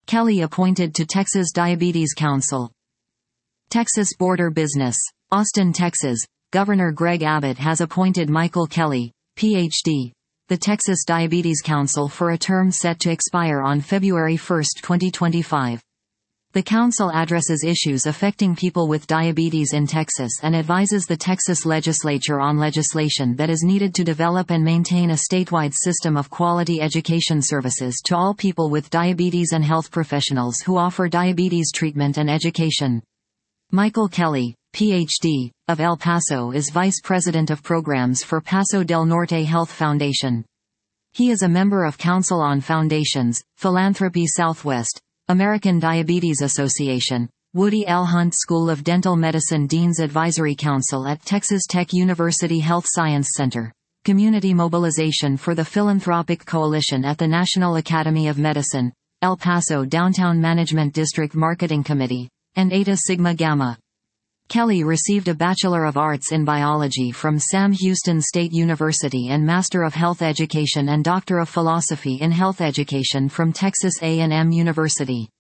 Kelly appointed to Texas Diabetes Council. Texas Border Business. Austin, Texas. Governor Greg Abbott has appointed Michael Kelly, Ph.D., the Texas Diabetes Council for a term set to expire on February 1, 2025. The council addresses issues affecting people with diabetes in Texas and advises the Texas legislature on legislation that is needed to develop and maintain a statewide system of quality education services to all people with diabetes and health professionals who offer diabetes treatment and education. Michael Kelly, Ph.D., of El Paso is Vice President of Programs for Paso del Norte Health Foundation. He is a member of Council on Foundations, Philanthropy Southwest, American Diabetes Association, Woody L. Hunt School of Dental Medicine Dean's Advisory Council at Texas Tech University Health Science Center, Community Mobilization for the Philanthropic Coalition at the National Academy of Medicine, El Paso Downtown Management District Marketing Committee, and Eta Sigma Gamma. Kelly received a Bachelor of Arts in Biology from Sam Houston State University and Master of Health Education and Doctor of Philosophy in Health Education from Texas A&M University.